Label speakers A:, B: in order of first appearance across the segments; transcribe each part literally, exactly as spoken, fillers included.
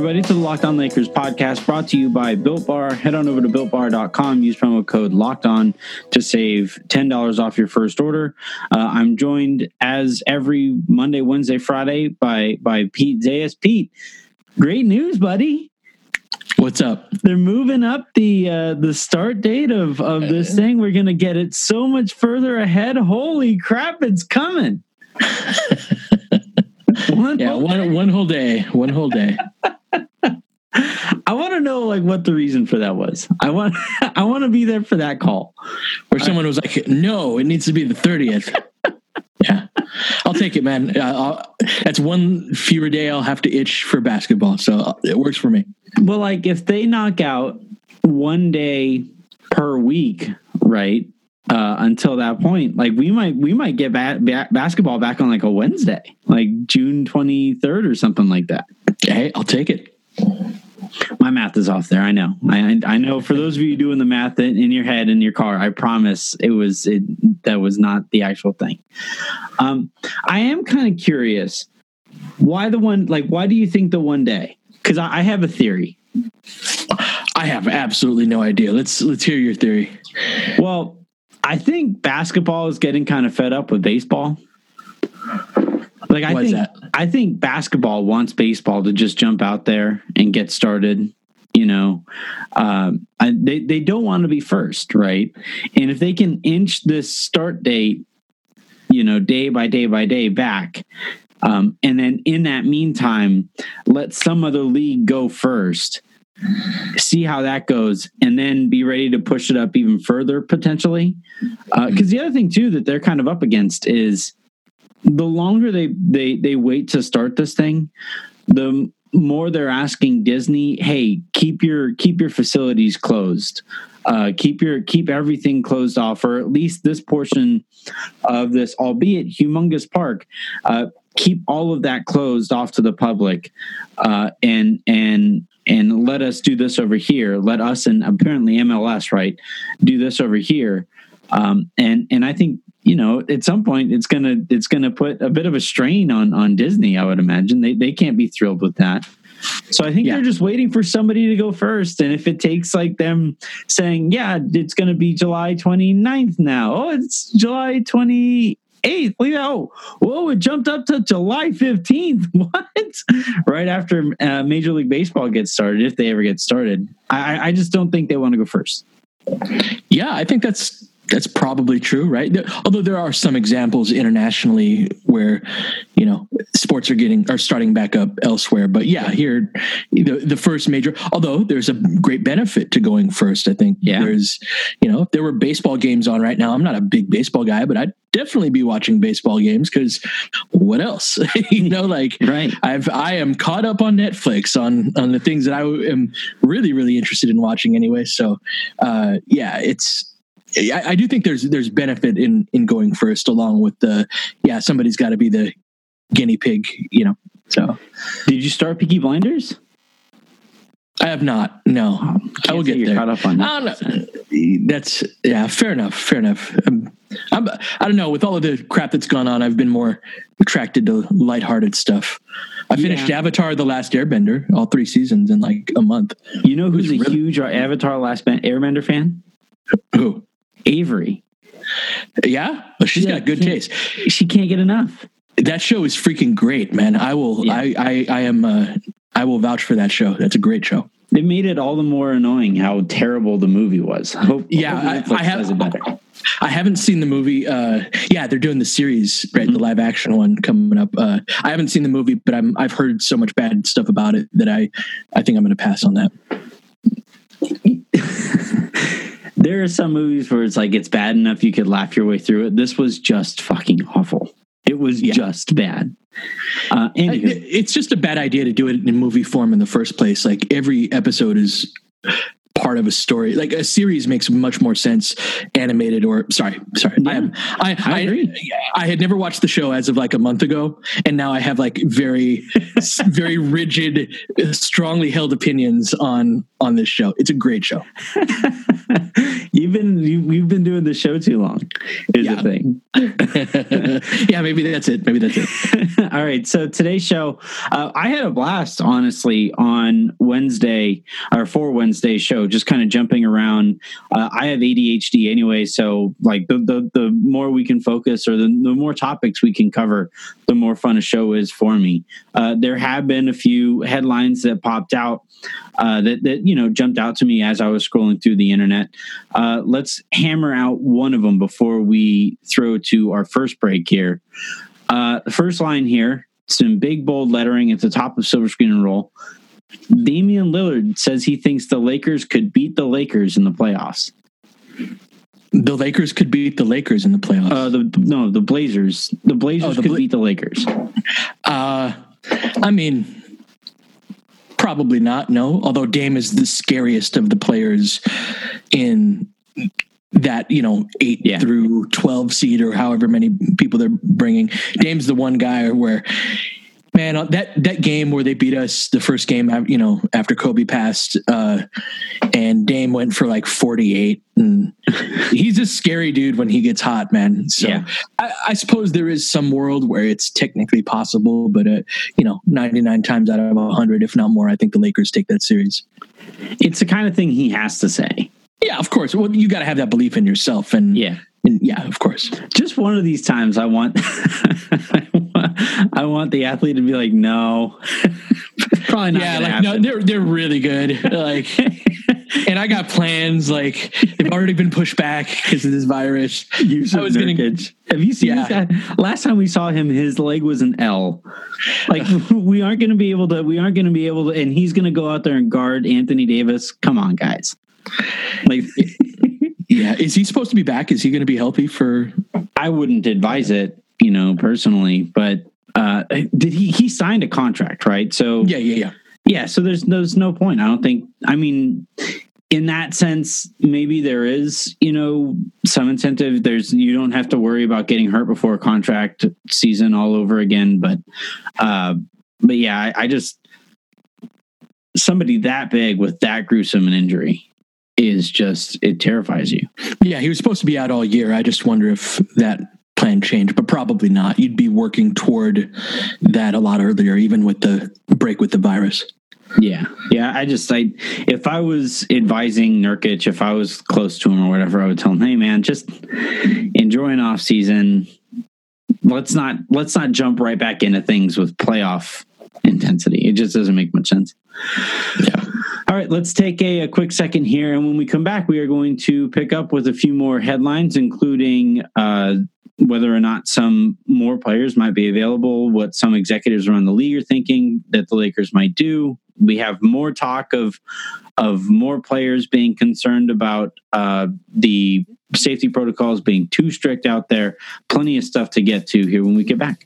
A: everybody, to the Locked On Lakers podcast, brought to you by Built Bar. Head on over to built bar dot com. Use promo code Locked On to save ten dollars off your first order. Uh, I'm joined, as every Monday, Wednesday, Friday, by by Pete Zayas. Pete, great news, buddy.
B: What's up?
A: They're moving up the uh, the start date of, of this thing. We're going to get it so much further ahead. Holy crap, it's coming.
B: One yeah, one day. one whole day, one whole day.
A: I want to know like what the reason for that was. I want I want to be there for that call
B: where someone was like, "No, it needs to be the thirtieth." Yeah, I'll take it, man. Uh, I'll, that's one fewer day I'll have to itch for basketball, so it works for me.
A: Well, like if they knock out one day per week, right? Uh, until that point, like we might we might get ba- ba- basketball back on like a Wednesday, like June twenty-third or something like that.
B: Hey, I'll take it.
A: My math is off there. I know. I I know. For those of you doing the math in, in your head in your car, I promise it was it that was not the actual thing. Um, I am kind of curious why the one like why do you think the one day? Because I, I have a theory.
B: I have absolutely no idea. Let's let's hear your theory.
A: Well, I think basketball is getting kind of fed up with baseball. Like I
B: Why
A: think
B: is that?
A: I think basketball wants baseball to just jump out there and get started. You know, um, I, they they don't want to be first, right? And if they can inch this start date, you know, day by day by day back, um, and then in that meantime, let some other league go first. See how that goes, and then be ready to push it up even further potentially. Because uh, the other thing too that they're kind of up against is the longer they they they wait to start this thing, the more they're asking Disney, "Hey, keep your keep your facilities closed, uh, keep your keep everything closed off, or at least this portion of this, albeit humongous park." Uh, keep all of that closed off to the public, uh, and and. And let us do this over here. Let us and apparently M L S, right, do this over here. Um, and and I think you know at some point it's gonna it's gonna put a bit of a strain on on Disney. I would imagine they they can't be thrilled with that. So I think yeah. they're just waiting for somebody to go first. And if it takes like them saying, yeah, it's going to be July twenty-ninth now. Oh, it's July twenty-eighth. Oh, whoa, it jumped up to July fifteenth. What? Right after uh, Major League Baseball gets started, if they ever get started. I, I just don't think they want to go first.
B: Yeah, I think that's that's probably true, right? Although there are some examples internationally where, you know, sports are getting are starting back up elsewhere. But yeah, here the the first major. Although there's a great benefit to going first, I think.
A: Yeah.
B: There's, you know, if there were baseball games on right now, I'm not a big baseball guy, but I'd definitely be watching baseball games because what else? you know, like
A: right.
B: I've I am caught up on Netflix on on the things that I am really really interested in watching anyway. So uh, yeah, it's. I, I do think there's there's benefit in, in going first, along with the yeah somebody's got to be the guinea pig, you know. So,
A: did you start Peaky Blinders?
B: I have not. No,
A: oh,
B: I will get
A: you're
B: there.
A: Caught up on that.
B: I don't know. That's yeah, fair enough. Fair enough. I'm, I'm, I don't know. With all of the crap that's gone on, I've been more attracted to lighthearted stuff. I finished yeah. Avatar: The Last Airbender, all three seasons in like a month.
A: You know who's a really- huge Avatar: Last Airbender fan?
B: Who?
A: Avery.
B: Yeah, well, she's yeah, got good taste.
A: She can't get enough.
B: That show is freaking great, man. I will. Yeah. I, I. I am. Uh, I will vouch for that show. That's a great show.
A: It made it all the more annoying how terrible the movie was. I hope.
B: Yeah,
A: hope
B: I, I have. Better. I haven't seen the movie. Uh, yeah, they're doing the series, right? Mm-hmm. The live action one coming up. Uh, I haven't seen the movie, but I'm. I've heard so much bad stuff about it that I. I think I'm going to pass on that.
A: There are some movies where it's like it's bad enough you could laugh your way through it. This was just fucking awful. It was yeah. just bad. Uh, anywho.
B: It's just a bad idea to do it in movie form in the first place. Like every episode is part of a story. Like a series makes much more sense animated or sorry, sorry.
A: Yeah,
B: I, am, I,
A: I agree.
B: I, I had never watched the show as of like a month ago, and now I have like very, very rigid, strongly held opinions on on this show. It's a great show.
A: You've been you, you've been doing the show too long, is
B: Yeah.
A: the thing.
B: Yeah, maybe that's it. Maybe that's it.
A: All right. So today's show, uh, I had a blast, honestly, on Wednesday or for Wednesday's show, just kind of jumping around. Uh, I have A D H D anyway, so like the the, the more we can focus or the, the more topics we can cover, the more fun a show is for me. Uh, there have been a few headlines that popped out uh, that that you know jumped out to me as I was scrolling through the internet. Uh, let's hammer out one of them before we throw to our first break here. Uh, the first line here, some big bold lettering at the top of Silver Screen and Roll. Damian Lillard says he thinks the Lakers could beat the Lakers in the playoffs.
B: The Lakers could beat the Lakers in the playoffs.
A: Uh, the no, the Blazers. The Blazers
B: Oh, the
A: could
B: Bla-
A: beat the Lakers.
B: Uh, I mean, probably not. No, although Dame is the scariest of the players in that, you know, eight
A: Yeah.
B: through twelve seed or however many people they're bringing. Dame's the one guy where, man, that that game where they beat us, the first game, you know, after Kobe passed, uh, and Dame went for like forty-eight, and he's a scary dude when he gets hot, man. So
A: Yeah.
B: I, I suppose there is some world where it's technically possible, but uh, you know, ninety-nine times out of one hundred, if not more, I think the Lakers take that series.
A: It's the kind of thing he has to say.
B: Yeah, of course. Well, you got to have that belief in yourself, and
A: Yeah.
B: and yeah, of course.
A: Just one of these times, I want, I want the athlete to be like, no, probably not.
B: Yeah,
A: gonna
B: like no,
A: happen.
B: they're they're really good. Like, and I got plans. Like, they've already been pushed back because of this virus.
A: Yusuf
B: I was gonna-
A: Nurkic. Have you seen
B: Yeah.
A: this guy? Last time we saw him, his leg was an L. Like we aren't going to be able to. We aren't going to be able to. And he's going to go out there and guard Anthony Davis. Come on, guys. Like,
B: Yeah, is he supposed to be back? Is he going to be healthy for?
A: I wouldn't advise it, you know, personally. But uh, did he? He signed a contract, right? So
B: Yeah, yeah, yeah.
A: yeah. So there's there's no point. I don't think. I mean, in that sense, maybe there is, you know, some incentive. There's you don't have to worry about getting hurt before a contract season all over again. But, uh, but yeah, I, I just somebody that big with that gruesome an injury is just it terrifies you.
B: Yeah, he was supposed to be out all year. I just wonder if that plan changed, but probably not. You'd be working toward that a lot earlier, even with the break with the virus.
A: Yeah. Yeah. I just, I, if I was advising Nurkic, if I was close to him or whatever, I would tell him, hey man, just enjoy an off season. Let's not, let's not jump right back into things with playoff intensity. It just doesn't make much sense.
B: Yeah.
A: All right, let's take a, a quick second here. And when we come back, we are going to pick up with a few more headlines, including uh, whether or not some more players might be available, what some executives around the league are thinking that the Lakers might do. We have more talk of of more players being concerned about uh, the safety protocols being too strict out there. Plenty of stuff to get to here when we get back.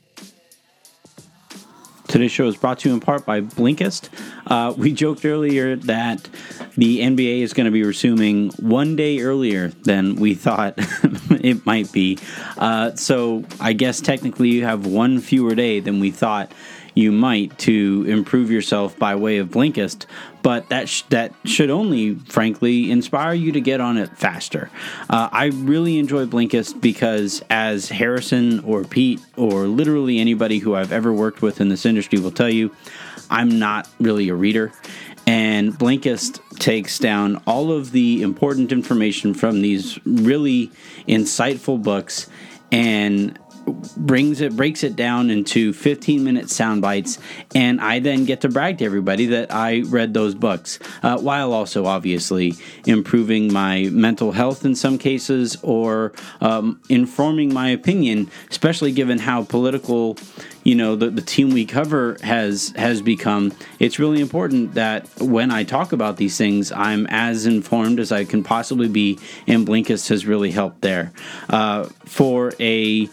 A: Today's show is brought to you in part by Blinkist. Uh, we joked earlier that the N B A is going to be resuming one day earlier than we thought it might be. Uh, so I guess technically you have one fewer day than we thought you might to improve yourself by way of Blinkist, but that sh- that should only, frankly, inspire you to get on it faster. Uh, I really enjoy Blinkist because, as Harrison or Pete or literally anybody who I've ever worked with in this industry will tell you, I'm not really a reader. And Blinkist takes down all of the important information from these really insightful books and brings it breaks it down into fifteen minute sound bites, and I then get to brag to everybody that I read those books, uh, while also obviously improving my mental health in some cases, or um, informing my opinion, especially given how political, you know, the, the team we cover has has become. It's really important that when I talk about these things, I'm as informed as I can possibly be, and Blinkist has really helped there. Uh, for a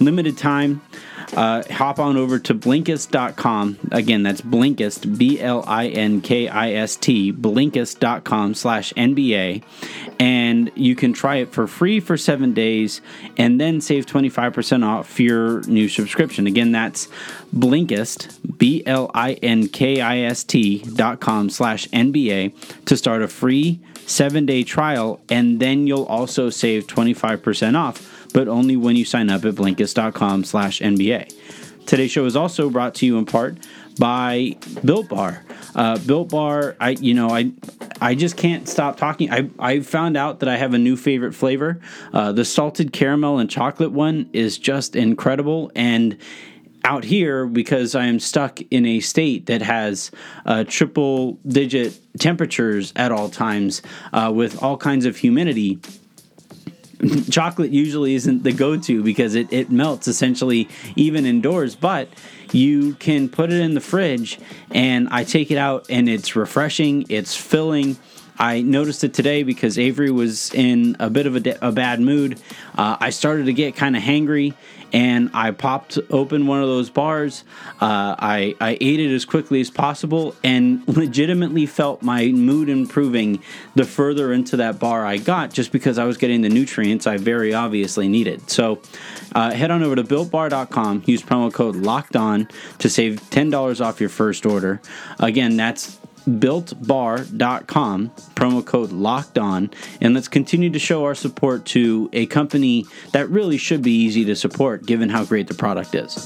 A: limited time. Uh, hop on over to Blinkist dot com. Again, that's Blinkist, B L I N K I S T, Blinkist dot com slash N B A. And you can try it for free for seven days and then save twenty-five percent off your new subscription. Again, that's Blinkist, B L I N K I S T dot com slash N B A to start a free seven-day trial, and then you'll also save twenty-five percent off, but only when you sign up at Blinkist dot com slash N B A. Today's show is also brought to you in part by Built Bar. Uh, Built Bar, I you know I I just can't stop talking. I I found out that I have a new favorite flavor. Uh, the salted caramel and chocolate one is just incredible. And out here, because I am stuck in a state that has uh, triple digit temperatures at all times uh, with all kinds of humidity, chocolate usually isn't the go-to because it, it melts essentially even indoors, but you can put it in the fridge and I take it out and it's refreshing, it's filling. I noticed it today because Avery was in a bit of a, de- a bad mood. Uh, I started to get kind of hangry, and I popped open one of those bars. Uh, I, I ate it as quickly as possible and legitimately felt my mood improving the further into that bar I got, just because I was getting the nutrients I very obviously needed. So uh, head on over to built bar dot com, use promo code LOCKEDON to save ten dollars off your first order. Again, that's built bar dot com, promo code locked on, and let's continue to show our support to a company that really should be easy to support given how great the product is.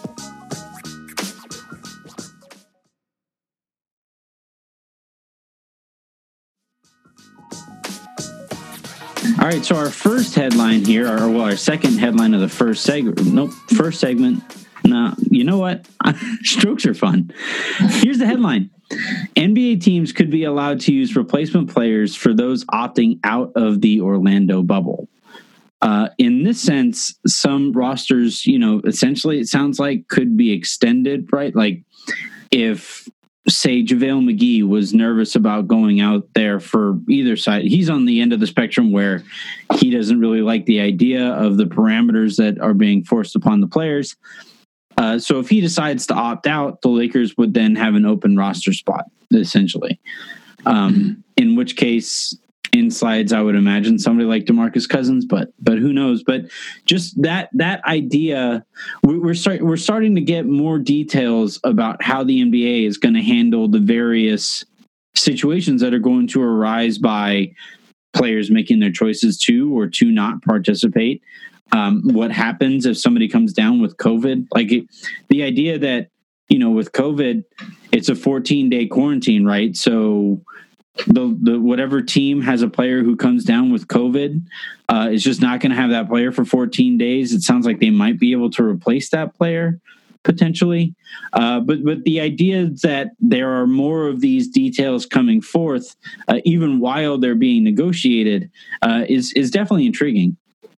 A: All right, so our first headline here, or well, our second headline of the first segment, nope, first segment, no, you know what? Strokes are fun. Here's the headline. N B A teams could be allowed to use replacement players for those opting out of the Orlando bubble. Uh, in this sense, some rosters, you know, essentially it sounds like could be extended, right? Like if, say, JaVale McGee was nervous about going out there for either side, he's on the end of the spectrum where he doesn't really like the idea of the parameters that are being forced upon the players. Uh, so if he decides to opt out, the Lakers would then have an open roster spot, essentially. Um, mm-hmm. In which case, in slides, I would imagine somebody like DeMarcus Cousins, but but who knows? But just that that idea, we, we're start, we're starting to get more details about how the N B A is going to handle the various situations that are going to arise by players making their choices to or to not participate. Um, what happens if somebody comes down with COVID? Like it, the idea that, you know, with COVID, it's a fourteen day quarantine, right? So the the whatever team has a player who comes down with COVID uh, is just not going to have that player for fourteen days. It sounds like they might be able to replace that player potentially. Uh, but but the idea that there are more of these details coming forth, uh, even while they're being negotiated, uh, is is definitely intriguing.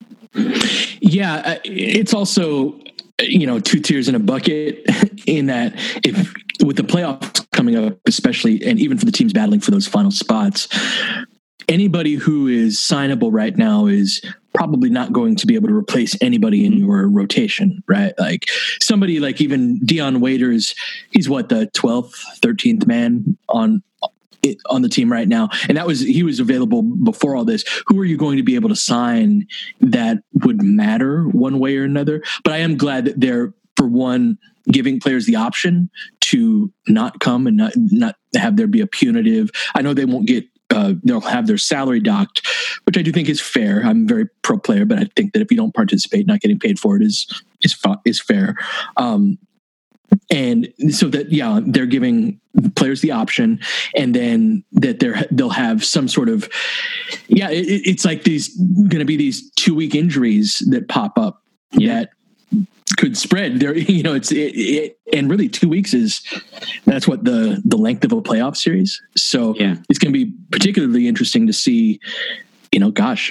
B: Yeah, it's also, you know, two tiers in a bucket in that if with the playoffs coming up, especially, and even for the teams battling for those final spots, anybody who is signable right now is probably not going to be able to replace anybody in your rotation, right? Like somebody like even Dion Waiters, he's what, the twelfth, thirteenth man on on the team right now. And that was, he was available before all this. Who are you going to be able to sign that would matter one way or another? But I am glad that they're, for one, giving players the option to not come and not, not have there be a punitive. I know they won't get, uh, they'll have their salary docked, which I do think is fair. I'm very pro player, but I think that if you don't participate, not getting paid for it is, is, is fair. Um, And so that, yeah, they're giving players the option, and then that they're, they'll have some sort of, yeah, it, it's like these going to be these two week injuries that pop up yeah. that could spread there. You know, it's, it, it, and really two weeks is, that's what the, the length of a playoff series. So yeah. It's going to be particularly interesting to see, you know, gosh,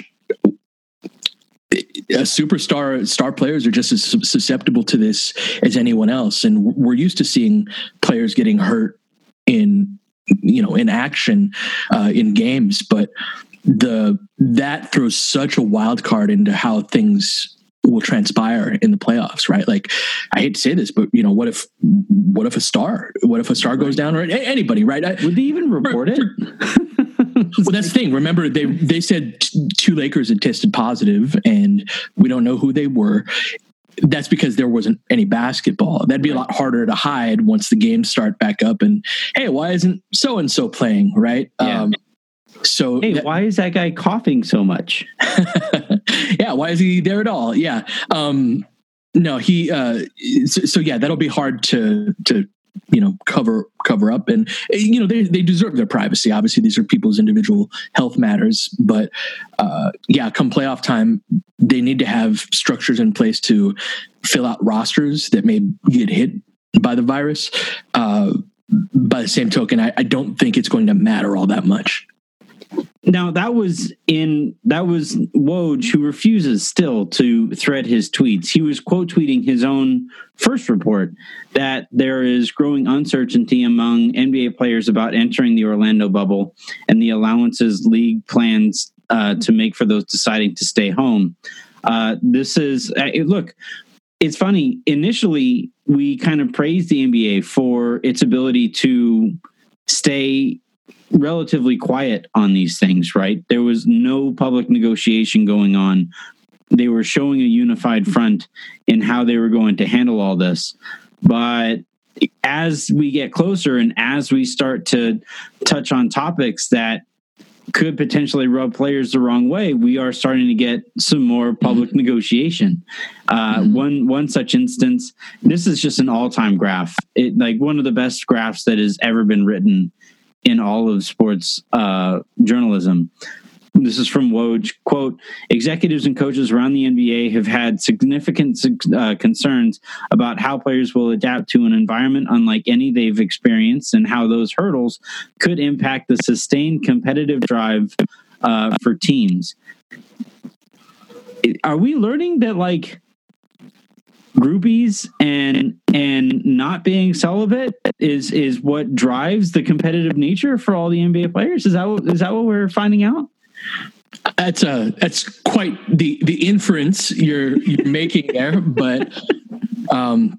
B: a superstar star players are just as susceptible to this as anyone else. And we're used to seeing players getting hurt in, you know, in action, uh, in games, but the, that throws such a wild card into how things will transpire in the playoffs, right? Like, I hate to say this, but you know, what if, what if a star, what if a star goes down, or anybody, right? I,
A: Would they even report for,
B: it? Well, that's the thing. Remember, they they said t- two Lakers had tested positive, and we don't know who they were. That's because there wasn't any basketball. That'd be a lot harder to hide once the games start back up. And hey, why isn't so and so playing? Right?
A: Yeah. Um,
B: so
A: hey, that, why is that guy coughing so much?
B: Yeah, why is he there at all? Yeah. Um, no, he. Uh, so, so yeah, that'll be hard to to you know cover cover up, and you know they they deserve their privacy. Obviously, these are people's individual health matters, but uh, yeah, come playoff time, they need to have structures in place to fill out rosters that may get hit by the virus. Uh, by the same token, I, I don't think it's going to matter all that much.
A: Now that was in that was Woj, who refuses still to thread his tweets. He was quote tweeting his own first report that there is growing uncertainty among N B A players about entering the Orlando bubble and the allowances league plans uh, to make for those deciding to stay home. Uh, this is uh, look. It's funny. Initially, we kind of praised the N B A for its ability to stay relatively quiet on these things, right? There was no public negotiation going on. They were showing a unified front in how they were going to handle all this. But as we get closer and as we start to touch on topics that could potentially rub players the wrong way, we are starting to get some more public mm-hmm. negotiation. Uh, mm-hmm. One one such instance, this is just an all-time graph. It, like one of the best graphs that has ever been written in all of sports uh, journalism. This is from Woj. Quote, executives and coaches around the N B A have had significant uh, concerns about how players will adapt to an environment unlike any they've experienced and how those hurdles could impact the sustained competitive drive uh, for teams. Are we learning that, like, groupies and and not being celibate is is what drives the competitive nature for all the N B A players? Is that what, is that what we're finding out?
B: That's uh that's quite the the inference you're you're making there, but um,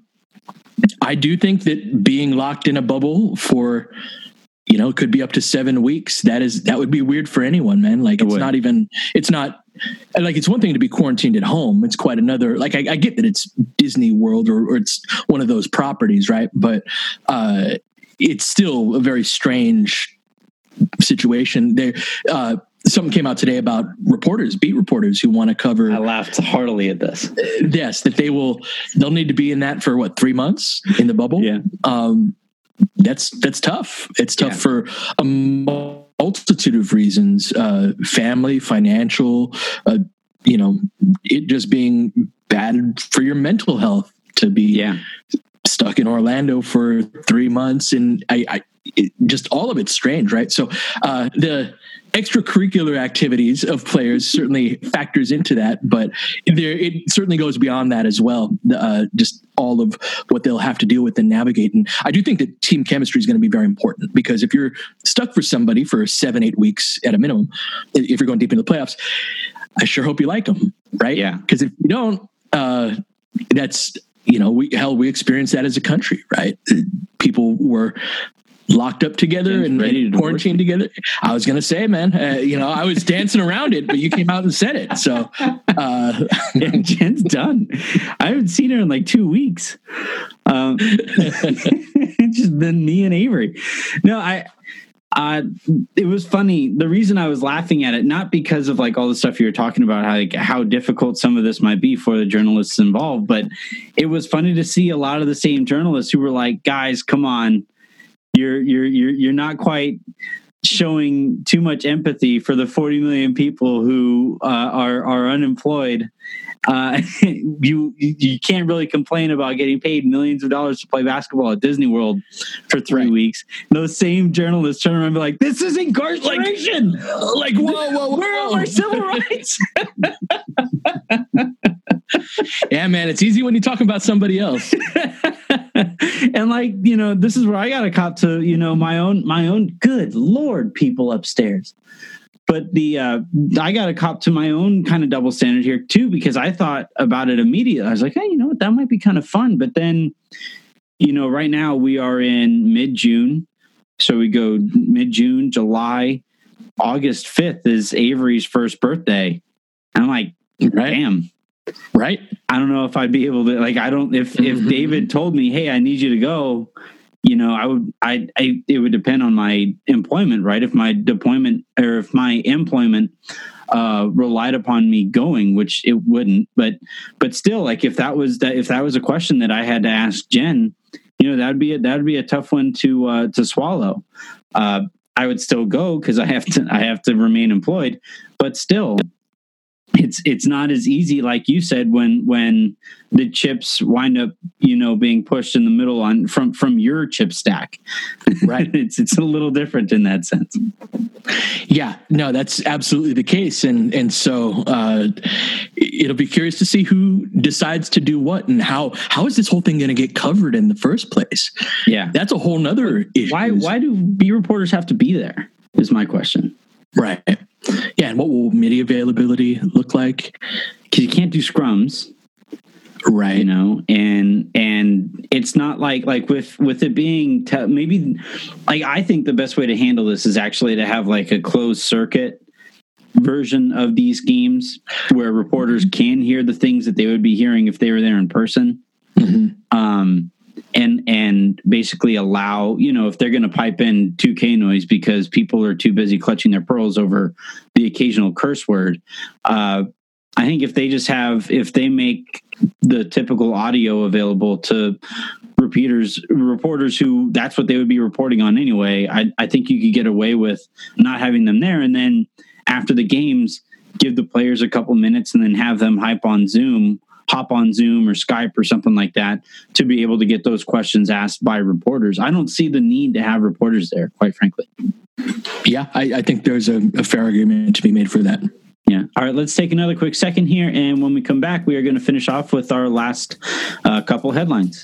B: I do think that being locked in a bubble for, you know, could be up to seven weeks. That is that would be weird for anyone, man. Like, it's not even it's not. Like, it's one thing to be quarantined at home. It's quite another. Like, I, I get that it's Disney World or, or it's one of those properties, right? But uh, it's still a very strange situation. There, uh, something came out today about reporters, beat reporters who want to cover.
A: I laughed heartily at this.
B: Yes, that they will. They'll need to be in that for what, three months in the bubble.
A: Yeah.
B: Um, that's that's tough. It's tough yeah. for a multitude of reasons, uh, family, financial, uh, you know, it just being bad for your mental health to be
A: yeah.
B: stuck in Orlando for three months. And I, I it, just all of it's strange, right? So uh, the extracurricular activities of players certainly factors into that, but there, it certainly goes beyond that as well. Uh, just all of what they'll have to deal with and navigate. And I do think that team chemistry is going to be very important, because if you're stuck for somebody for seven, eight weeks at a minimum, if you're going deep into the playoffs, I sure hope you like them, right?
A: Yeah.
B: Because if you don't, uh, that's, you know, we, hell, we experienced that as a country, right? People were locked up together and, and quarantined together. I was going to say, man, uh, you know, I was dancing around it, but you came out and said it. So, uh,
A: yeah, Jen's done. I haven't seen her in like two weeks. Um, it's just been me and Avery. No, I, uh, it was funny. The reason I was laughing at it, not because of like all the stuff you were talking about, how, like, how difficult some of this might be for the journalists involved, but it was funny to see a lot of the same journalists who were like, guys, come on. You're you're you're you're not quite showing too much empathy for the forty million people who uh, are are unemployed. Uh, you you can't really complain about getting paid millions of dollars to play basketball at Disney World for three right. weeks. Those same journalists turn around and be like, "This is incarceration!
B: Like, like whoa, whoa, whoa,
A: where are our civil rights?"
B: Yeah, man, it's easy when you talk about somebody else.
A: And like, you know, this is where I got to cop to, you know, my own, my own good Lord, people upstairs. but the uh, I got to cop to my own kind of double standard here too, because I thought about it immediately. I was like, hey, you know what, that might be kind of fun. But then, you know, right now we are in mid-June, so we go mid-June, July, August fifth is Avery's first birthday. And I'm like,
B: right.
A: damn.
B: Right.
A: I don't know if I'd be able to, like, I don't, if,
B: Mm-hmm.
A: if David told me, hey, I need you to go, you know, I would, I, I, it would depend on my employment, right? If my deployment or if my employment uh, relied upon me going, which it wouldn't, but, but still, like, if that was that, if that was a question that I had to ask Jen, you know, that'd be a, that'd be a tough one to, uh, to swallow. Uh, I would still go because I have to, I have to remain employed, but still, it's it's not as easy, like you said, when when the chips wind up, you know, being pushed in the middle on from from your chip stack.
B: Right.
A: it's it's a little different in that sense.
B: Yeah, no, that's absolutely the case, and and so uh, it'll be curious to see who decides to do what and how. How is this whole thing going to get covered in the first place?
A: Yeah,
B: that's a whole nother issue.
A: Why why do B reporters have to be there? Is my question.
B: Right. Yeah, and what will M I D I availability look like?
A: Because you can't do scrums,
B: right?
A: You know, and and it's not like like with with it being te- maybe like I think the best way to handle this is actually to have like a closed circuit version of these games where reporters can hear the things that they would be hearing if they were there in person.
B: Mm-hmm.
A: Um, and and basically allow, you know, if they're going to pipe in two K noise because people are too busy clutching their pearls over the occasional curse word. Uh, I think if they just have, if they make the typical audio available to repeaters, reporters who that's what they would be reporting on anyway, I, I think you could get away with not having them there. And then after the games, give the players a couple minutes and then have them hype on Zoom, hop on Zoom or Skype or something like that to be able to get those questions asked by reporters. I don't see the need to have reporters there, quite frankly.
B: Yeah, I, I think there's a, a fair argument to be made for that.
A: Yeah. All right, let's take another quick second here. And when we come back, we are going to finish off with our last uh, couple headlines.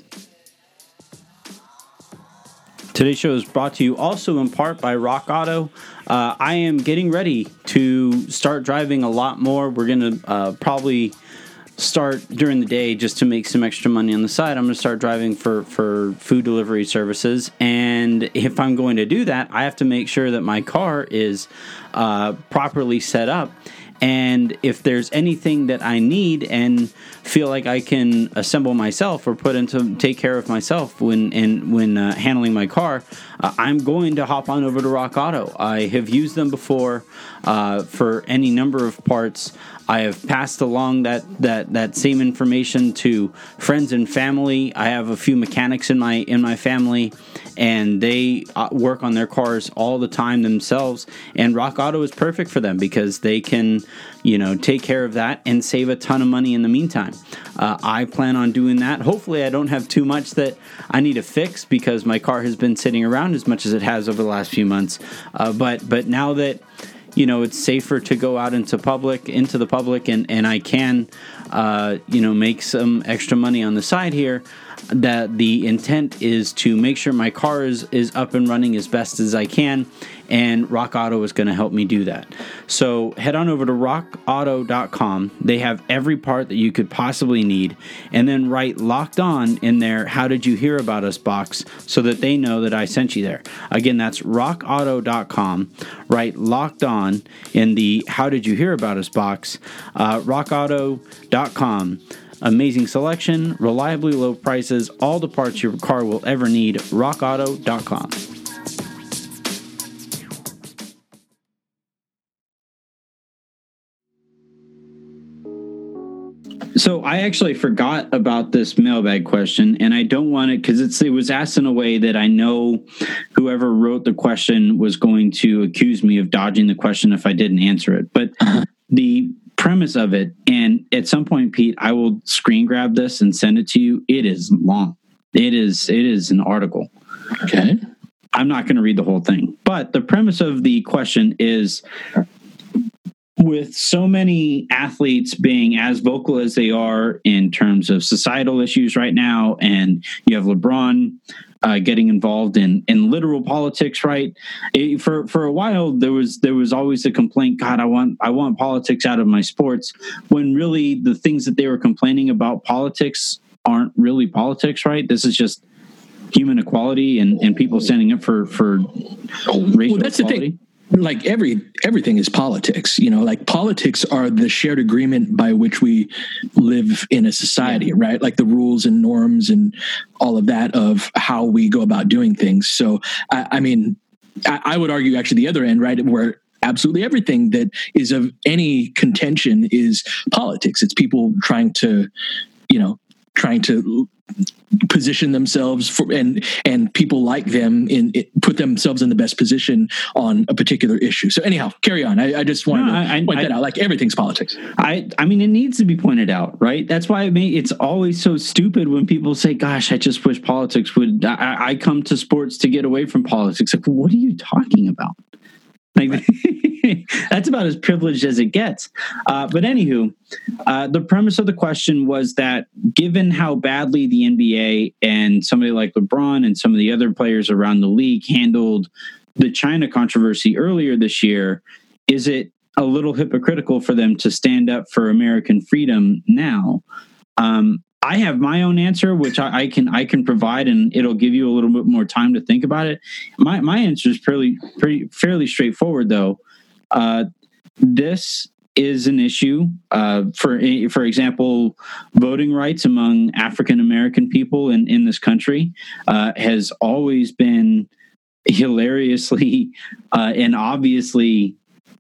A: Today's show is brought to you also in part by Rock Auto. Uh, I am getting ready to start driving a lot more. We're going to uh, probably start during the day just to make some extra money on the side. I'm going to start driving for, for food delivery services. And if I'm going to do that, I have to make sure that my car is uh, properly set up. And if there's anything that I need and feel like I can assemble myself or put into take care of myself when and when uh, handling my car, uh, I'm going to hop on over to Rock Auto. I have used them before uh, for any number of parts. I have passed along that, that, that same information to friends and family. I have a few mechanics in my in my family, and they uh, work on their cars all the time themselves. And Rock Auto is perfect for them because they can, you know, take care of that and save a ton of money in the meantime. Uh, I plan on doing that. Hopefully, I don't have too much that I need to fix because my car has been sitting around as much as it has over the last few months. Uh, but but now that you know, it's safer to go out into public, into the public, and, and I can, uh, you know, make some extra money on the side here. That the intent is to make sure my car is, is up and running as best as I can, and Rock Auto is going to help me do that. So head on over to rock auto dot com. They have every part that you could possibly need, and then write Locked On in their How Did You Hear About Us box so that they know that I sent you there. Again, that's rock auto dot com. Write Locked On in the How Did You Hear About Us box. Uh, rock auto dot com. Amazing selection, reliably low prices, all the parts your car will ever need. rock auto dot com. So I actually forgot about this mailbag question, and I don't want it because it's it was asked in a way that I know whoever wrote the question was going to accuse me of dodging the question if I didn't answer it. But the premise of it, and at some point, Pete, I will screen grab this and send it to you. It is long. It is it is an article.
B: Okay.
A: I'm not going to read the whole thing, but the premise of the question is, with so many athletes being as vocal as they are in terms of societal issues right now, and you have LeBron uh, getting involved in in literal politics, right? It, for for a while, there was there was always a complaint. God, I want I want politics out of my sports. When really the things that they were complaining about politics aren't really politics, right? This is just human equality and, and people standing up for for racial
B: well, that's
A: equality.
B: The thing. Like every everything is politics, you know, like politics are the shared agreement by which we live in a society, yeah. right? Like the rules and norms and all of that of how we go about doing things. So, I, I mean, I, I would argue actually the other end, right, where absolutely everything that is of any contention is politics. It's people trying to, you know, trying to position themselves for, and and people like them in it, put themselves in the best position on a particular issue. So anyhow, carry on. I, I just wanted no, to I, point I, that out. Like everything's politics.
A: I I mean, it needs to be pointed out, right? That's why it may, it's always so stupid when people say, "Gosh, I just wish politics would." I, I come to sports to get away from politics. Like, what are you talking about? Like, right. That's about as privileged as it gets. Uh, but anywho, uh, the premise of the question was that given how badly the N B A and somebody like LeBron and some of the other players around the league handled the China controversy earlier this year, is it a little hypocritical for them to stand up for American freedom now? Um, I have my own answer, which I, I can I can provide, and it'll give you a little bit more time to think about it. My my answer is pretty pretty fairly straightforward, though. Uh, this is an issue. Uh, for for example, voting rights among African American people in in this country uh, has always been hilariously uh, and obviously.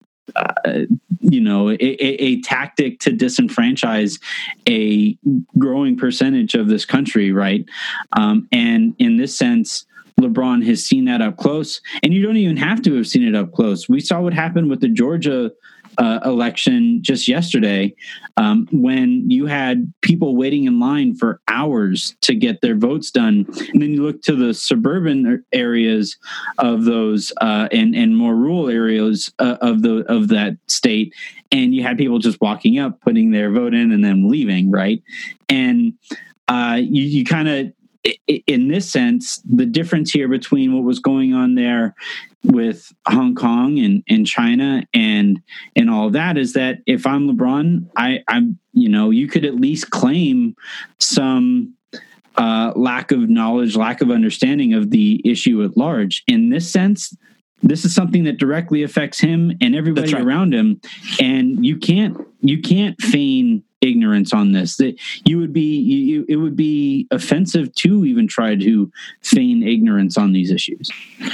A: Uh, you know, a, a, a tactic to disenfranchise a growing percentage of this country, right? Um, and in this sense, LeBron has seen that up close, and you don't even have to have seen it up close. We saw what happened with the Georgia uh, election just yesterday, um, when you had people waiting in line for hours to get their votes done, and then you look to the suburban areas of those uh, and and more rural areas uh, of the of that state, and you had people just walking up, putting their vote in, and then leaving, right? And uh, you, you kind of. In this sense, the difference here between what was going on there with Hong Kong and, and China and and all of that is that if I'm LeBron, I, I'm you know you could at least claim some uh, lack of knowledge, lack of understanding of the issue at large. In this sense, this is something that directly affects him and everybody right. around him, and you can't you can't feign ignorance on this. That you would be you, it would be offensive to even try to feign ignorance on these issues.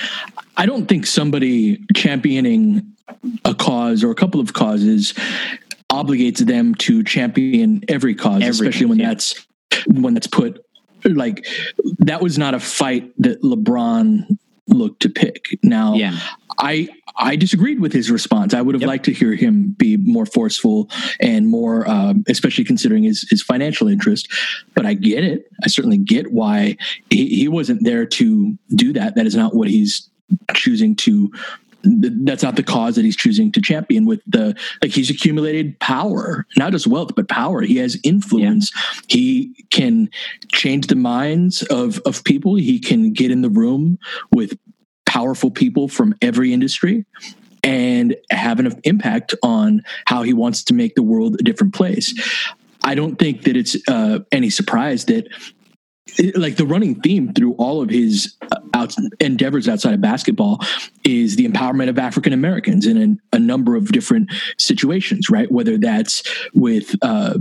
B: I don't think somebody championing a cause or a couple of causes obligates them to champion every cause, every especially when yeah. that's when that's put like that was not a fight that LeBron looked to pick. Now, yeah. I I disagreed with his response. I would have yep. liked to hear him be more forceful and more, um, especially considering his, his financial interest. But I get it. I certainly get why he, he wasn't there to do that. That is not what he's choosing to. That's not the cause that he's choosing to champion with the, like he's accumulated power, not just wealth, but power. He has influence. Yeah. He can change the minds of, of people. He can get in the room with powerful people from every industry and have an impact on how he wants to make the world a different place. I don't think that it's uh, any surprise that like the running theme through all of his out endeavors outside of basketball is the empowerment of African Americans in a, a number of different situations, right? Whether that's with, uh,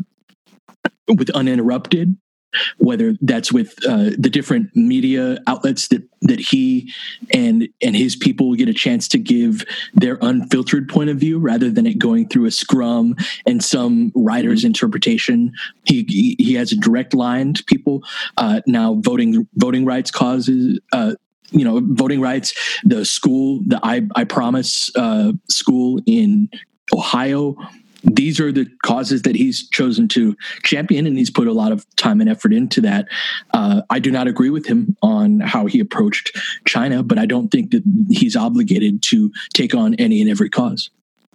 B: with Uninterrupted, whether that's with uh, the different media outlets that, that he and and his people get a chance to give their unfiltered point of view rather than it going through a scrum and some writer's interpretation. He he, he has a direct line to people. Uh, now voting voting rights causes. Uh, you know, voting rights. The school, the I I Promise uh, school in Ohio. These are the causes that he's chosen to champion, and he's put a lot of time and effort into that. Uh, I do not agree with him on how he approached China, but I don't think that he's obligated to take on any and every cause.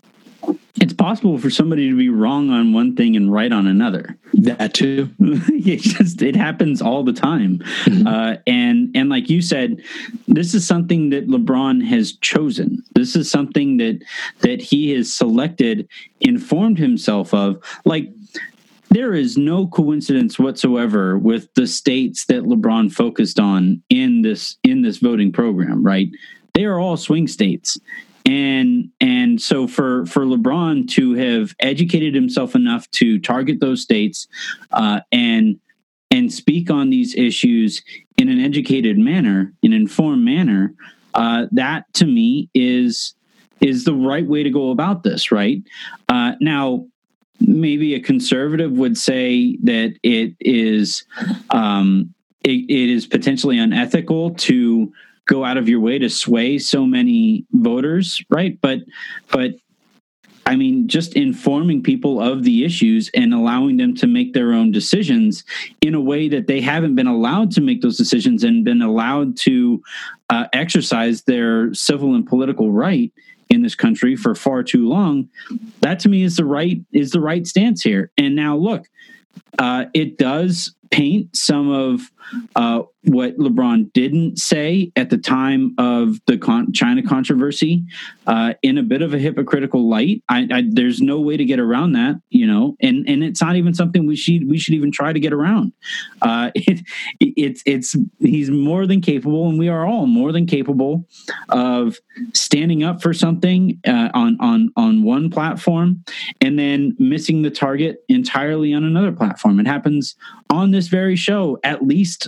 A: it's possible for somebody to be wrong on one thing and right on another.
B: That too.
A: it just it happens all the time. Mm-hmm. Uh, and and like you said, this is something that LeBron has chosen. This is something that that he has selected, informed himself of. Like, there is no coincidence whatsoever with the states that LeBron focused on in this in this voting program, right? They are all swing states. And and so for, for LeBron to have educated himself enough to target those states uh, and and speak on these issues in an educated manner, an informed manner, uh, that to me is is the right way to go about this, right? Uh, now, maybe a conservative would say that it is um, it, it is potentially unethical to go out of your way to sway so many voters, right? But, but I mean, just informing people of the issues and allowing them to make their own decisions in a way that they haven't been allowed to make those decisions and been allowed to uh, exercise their civil and political right in this country for far too long. That to me is the right is the right stance here. And now, look, uh, it does paint some of uh, what LeBron didn't say at the time of the con- China controversy uh, in a bit of a hypocritical light. I, I, there's no way to get around that, you know, and, and it's not even something we should we should even try to get around. Uh, it, it's it's he's more than capable, and we are all more than capable of standing up for something uh, on on on one platform and then missing the target entirely on another platform. It happens on this very show at least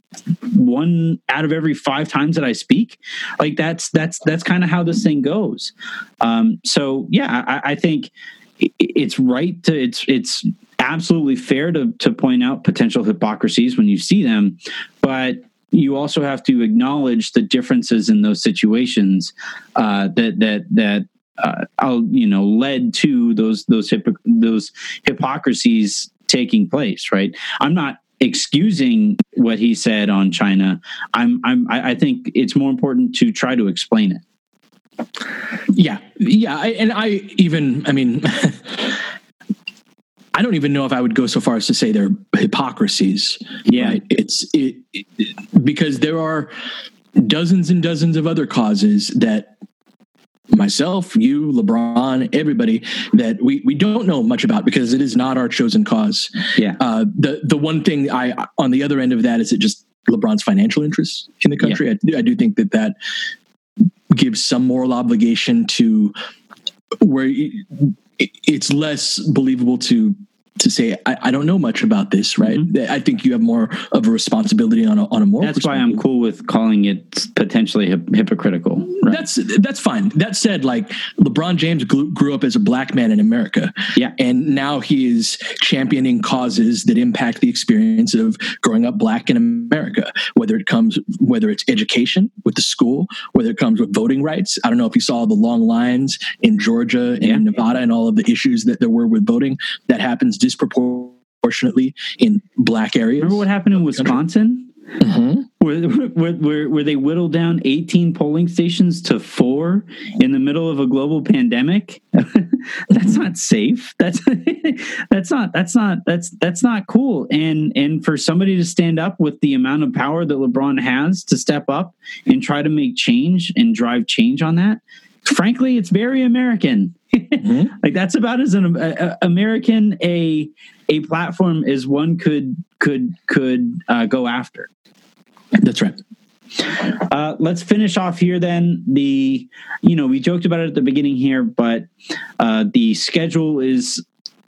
A: one out of every five times that I speak. Like that's that's that's kind of how this thing goes. Um, so yeah, I, I think it's right to it's it's absolutely fair to to point out potential hypocrisies when you see them, but you also have to acknowledge the differences in those situations uh, that that that uh, I'll, you know led to those those hypo- those hypocrisies taking place. Right. I'm not excusing what he said on China. I'm, I'm, I think it's more important to try to explain it.
B: Yeah. Yeah. I, and I even, I mean, I don't even know if I would go so far as to say they're hypocrisies.
A: Yeah.
B: Right? It's it, it because there are dozens and dozens of other causes that myself, you, LeBron, everybody that we, we don't know much about because it is not our chosen cause.
A: Yeah.
B: Uh, the the one thing I on the other end of that is it just LeBron's financial interests in the country. Yeah. I, I do think that that gives some moral obligation to where it, it's less believable to to say I, I don't know much about this, right? Mm-hmm. I think you have more of a responsibility on a on a moral.
A: That's why I'm cool with calling it potentially hip- hypocritical. Right?
B: That's that's fine. That said, like LeBron James grew, grew up as a black man in America,
A: yeah,
B: and now he is championing causes that impact the experience of growing up black in America. Whether it comes, whether it's education with the school, whether it comes with voting rights. I don't know if you saw the long lines in Georgia and yeah. Nevada and all of the issues that there were with voting. That happens disproportionately in black areas.
A: Remember what happened in Wisconsin? Mm-hmm. Where, where, where, where they whittled down eighteen polling stations to four in the middle of a global pandemic. That's not safe. That's that's not that's not that's that's not cool. And and for somebody to stand up with the amount of power that LeBron has to step up and try to make change and drive change on that, frankly, it's very American. Mm-hmm. Like that's about as an a, a American a a platform as one could could could uh, go after.
B: That's right.
A: Uh, let's finish off here then. The you know we joked about it at the beginning here, but uh, the schedule is,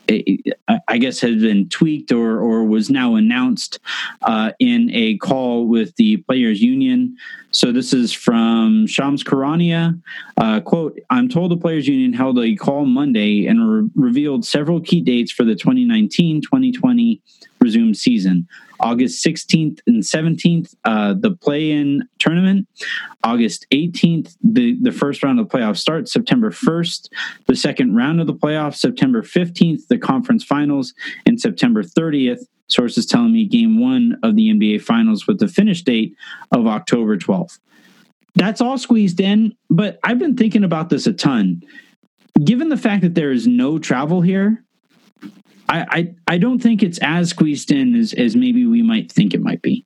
A: I guess, has been tweaked or or was now announced uh, in a call with the Players Union. So this is from Shams Charania. Uh, quote, I'm told the Players Union held a call Monday and re- revealed several key dates for the twenty nineteen twenty twenty resumed season. August sixteenth and seventeenth, uh, the play-in tournament. August eighteenth, the, the first round of the playoffs starts. September first, the second round of the playoffs. September fifteenth, the conference finals. And September thirtieth, sources telling me game one of the N B A Finals with the finish date of October twelfth. That's all squeezed in, but I've been thinking about this a ton. given the fact that there is no travel here, I, I, I don't think it's as squeezed in as, as maybe we might think it might be.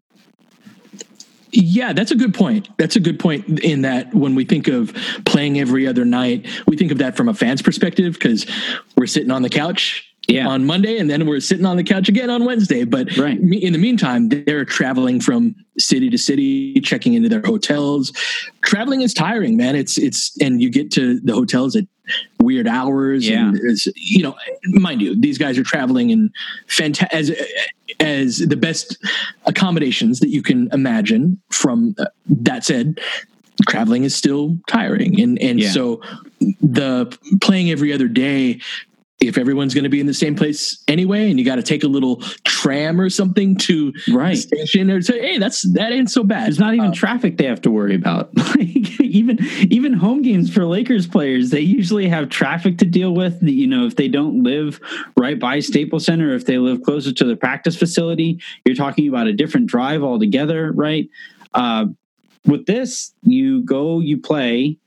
B: Yeah, that's a good point. That's a good point in that when we think of playing every other night, we think of that from a fan's perspective because we're sitting on the couch yeah. on Monday and then we're sitting on the couch again on Wednesday. But right. in the meantime, they're traveling from city to city, checking into their hotels. Traveling is tiring, man. It's it's and you get to the hotels at weird hours.
A: Yeah.
B: And it's, you know, mind you, these guys are traveling in fanta- as as the best accommodations that you can imagine. From uh, that said, traveling is still tiring, and and yeah. so the playing every other day. If everyone's going to be in the same place anyway, and you got to take a little tram or something to
A: right.
B: the station or say, hey, that's that ain't so bad.
A: There's not even
B: um,
A: traffic they have to worry about. Like even even home games for Lakers players, they usually have traffic to deal with. You know, if they don't live right by Staples Center, if they live closer to the practice facility, you're talking about a different drive altogether, right? Uh, with this, you go, you play.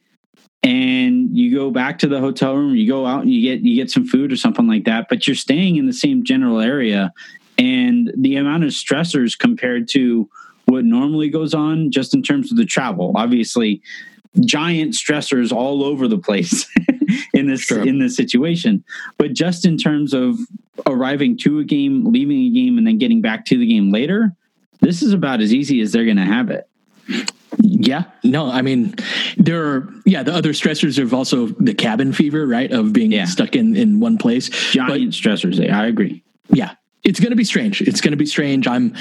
A: And you go back to the hotel room, you go out and you get you get some food or something like that, but you're staying in the same general area. And the amount of stressors compared to what normally goes on just in terms of the travel, obviously giant stressors all over the place in this sure. in this situation. But just in terms of arriving to a game, leaving a game, and then getting back to the game later, this is about as easy as they're going to have it.
B: Yeah, no, I mean, there are, yeah, the other stressors of also the cabin fever, right? Of being yeah. stuck in, in one place.
A: Giant but, stressors. I agree.
B: Yeah, it's going to be strange. It's going to be strange. I'm,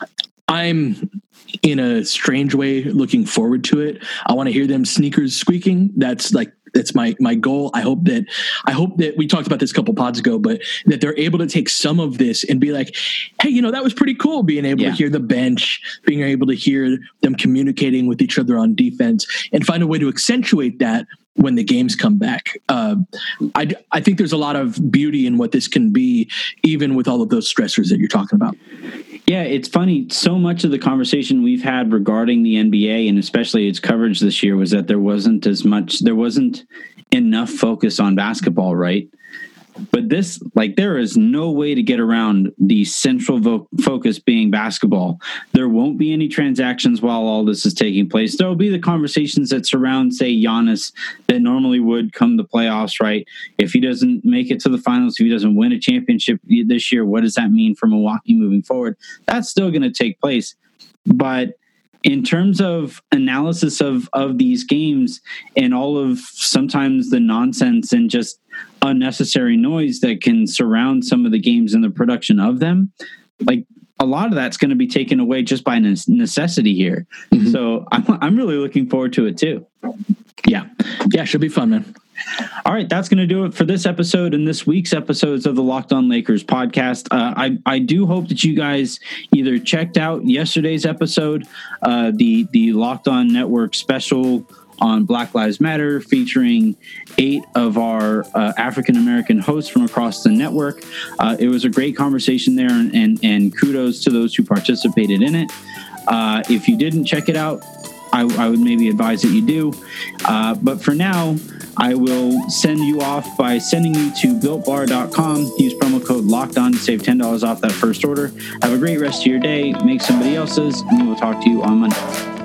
B: I'm in a strange way looking forward to it. I want to hear them sneakers squeaking. That's like, that's my, my goal. I hope that, I hope that we talked about this a couple pods ago, but that they're able to take some of this and be like, hey, you know, that was pretty cool being able yeah. to hear the bench, being able to hear them communicating with each other on defense and find a way to accentuate that when the games come back. Uh, I, I think there's a lot of beauty in what this can be, even with all of those stressors that you're talking about.
A: Yeah, it's funny. So much of the conversation we've had regarding the N B A and especially its coverage this year was that there wasn't as much, there wasn't enough focus on basketball, right? But this, like, there is no way to get around the central vo- focus being basketball. There won't be any transactions while all this is taking place. There will be the conversations that surround, say, Giannis that normally would come the playoffs, right? If he doesn't make it to the finals, if he doesn't win a championship this year, what does that mean for Milwaukee moving forward? That's still going to take place. But in terms of analysis of, of these games and all of sometimes the nonsense and just unnecessary noise that can surround some of the games and the production of them, like a lot of that's going to be taken away just by necessity here. Mm-hmm. So I'm, I'm really looking forward to it too.
B: Yeah. Yeah. Should be fun, man.
A: All right, that's going to do it for this episode and this week's episodes of the Locked On Lakers podcast. Uh, I I do hope that you guys either checked out yesterday's episode, uh, the the Locked On Network special on Black Lives Matter, featuring eight of our uh, African American hosts from across the network. Uh, it was a great conversation there, and and, and kudos to those who participated in it. Uh, if you didn't check it out, I, I would maybe advise that you do. Uh, but for now, I will send you off by sending you to built bar dot com. Use promo code LOCKEDON to save ten dollars off that first order. Have a great rest of your day. Make somebody else's, and we will talk to you on Monday.